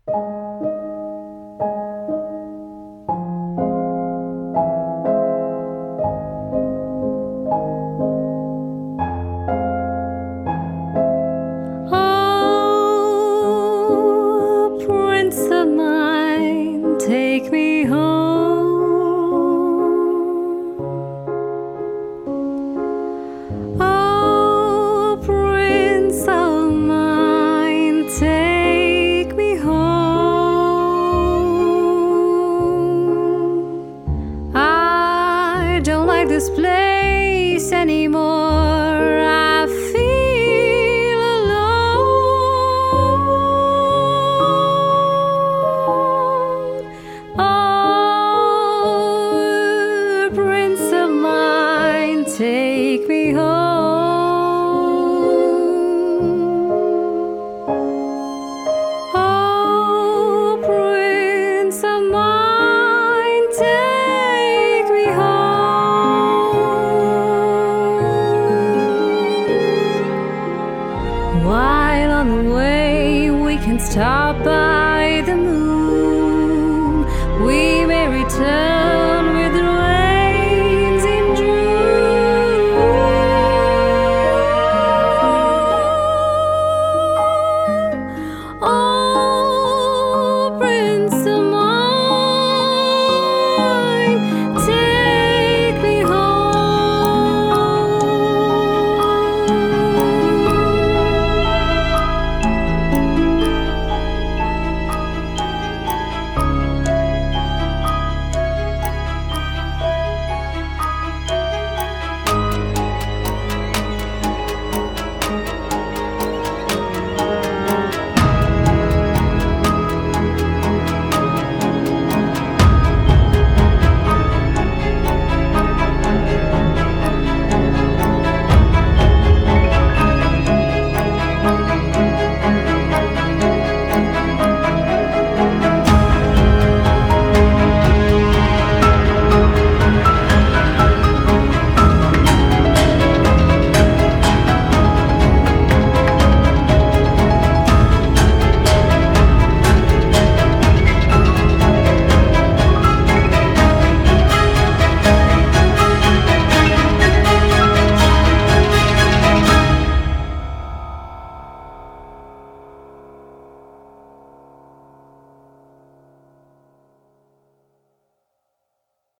Oh, Prince of mine, take me home. Oh, Prince of mine, take me home. I don't like this place anymore. I feel alone. Oh, Prince of mine, take me home. Oh, Prince of mine, take me home. While on the way, we can stop by the moon. We may return